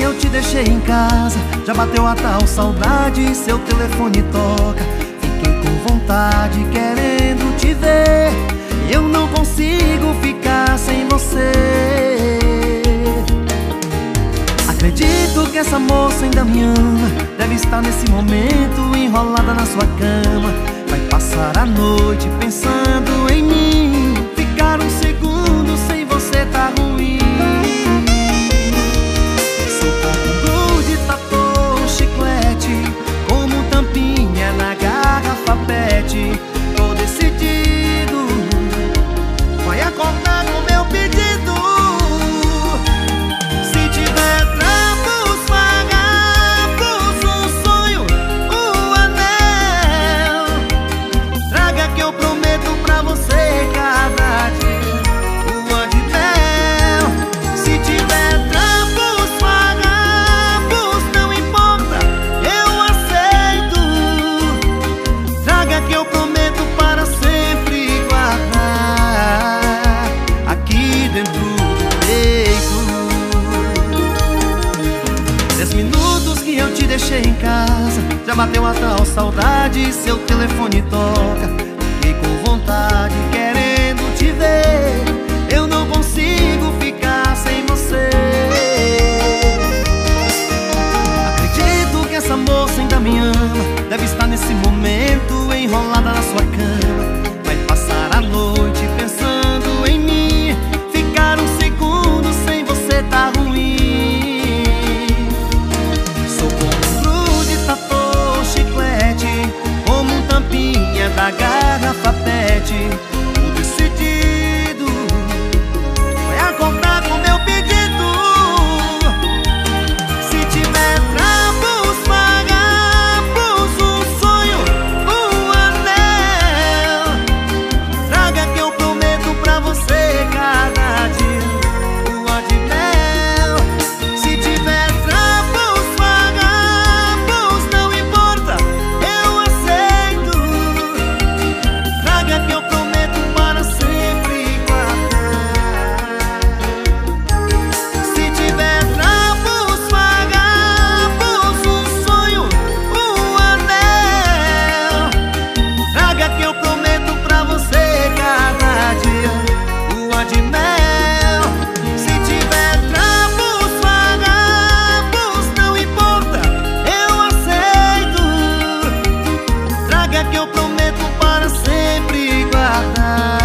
eu te deixei em casa. Já bateu a tal saudade, seu telefone toca. Fiquei com vontade, querendo te ver. Eu não consigo ficar sem você. Acredito que essa moça ainda me ama. Deve estar nesse momento enrolada na sua cama. Vai passar a noite pensando em mim. Ficar um segundo sem você tá ruim. Sou como glue de tatu, chiclete, como tampinha na garrafa pet. Tô decidido, vai acordar no meu pedido. Se tiver trapos, farrapos, um sonho, um anel, traga que eu prometo pra você cada dia lua de mel. Se tiver trapos, farrapos, não importa, eu aceito. Traga que eu prometo para sempre guardar aqui dentro do peito. 10 minutos que eu te deixei em casa. Já bateu a tal saudade, seu telefone toca. Fiquei com vontade, querendo te ver. Eu não consigo ficar sem você. Acredito que essa moça ainda me ama. Deve estar nesse momento enrolada na sua cama. Vai passar a noite pensando em mim. Ficar um segundo sem você tá ruim. Sou como um de tatu, chiclete, como um tampinha da garrafa pet. Tô decidido, vai acordar com meu pedido. Se tiver trapos, farrapos, um sonho, um anel, traga que eu prometo pra você cada dia lua de mel. Se tiver trapos, farrapos, não importa, eu aceito. Traga que eu prometo para sempre guardar. Se tiver trapos, farrapos, um sonho, um anel, traga que eu prometo pra você cada dia lua de mel. Se tiver trapos, farrapos, não importa, eu aceito. Traga que eu prometo para sempre guardar.